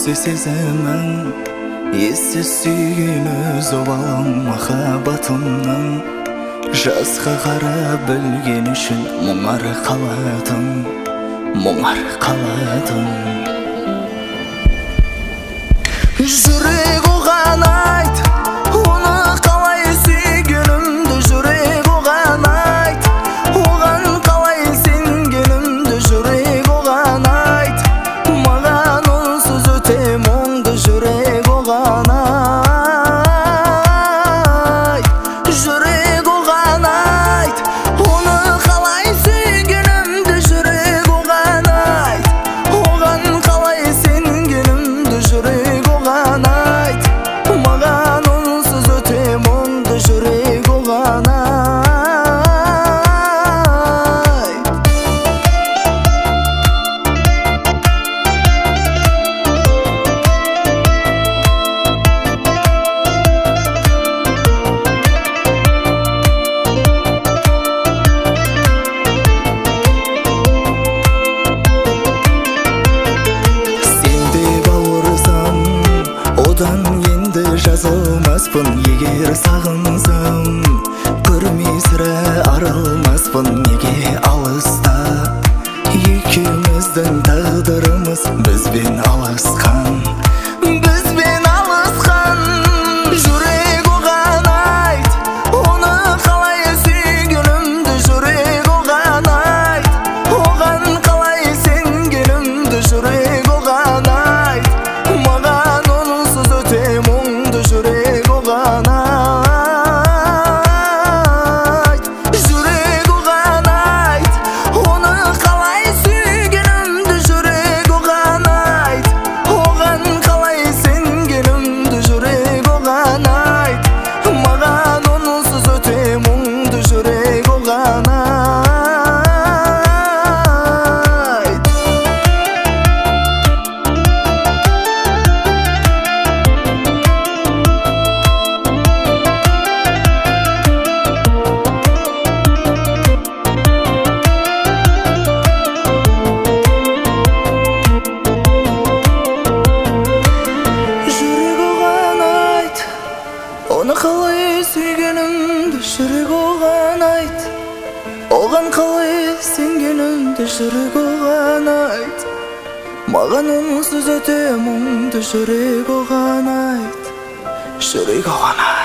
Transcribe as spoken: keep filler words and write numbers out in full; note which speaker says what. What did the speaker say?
Speaker 1: Өксі сезімің, есі сүйгенөз обалым махаббатымның. Жазға қара білген үшін мұңар қаладың, мұңар қаладың. Жүрек оған айт, оны қалай сүйгенімді. Жүрек оған айт, оған қалай сенгенімді. Жүрек оған айт, маған онсыз өте мұңды. Жүрек оған айт, жүрек оған айт, оны қалай сүйгенімді. Жүрек оған айт, оған қалай сенгенімді. Жүрек оған айт, маған онсыз өте мұңды. Жүрек оған айт. Одан енді жазылмаспын, егер сағынсам. Көрмей сірә арылмаспын, неге алыста. Екеуміздің тағдырымыз бізбен алысқан, бізбен алысқан. Жүрек оған айт, оны қалай сүйгенімді. Жүрек оған айт, оған қалай сенгенімді. Жүрек оған айт, маған онсыз өте мұңды. Жүрек оған айт, жүрек оған айт, оны қалай сүйгенімді. Жүрек оған айт, оған қалай сенгенімді. Жүрек оған айт, маған онсыз өте мұңды. Жүрек оған айт. Оны қалай сүйгенімді. Жүрек оған айт, оған қалай сенгенімді. Жүрек оған айт, маған онсыз өте мұңды. Жүрек оған айт, жүрек оған айт.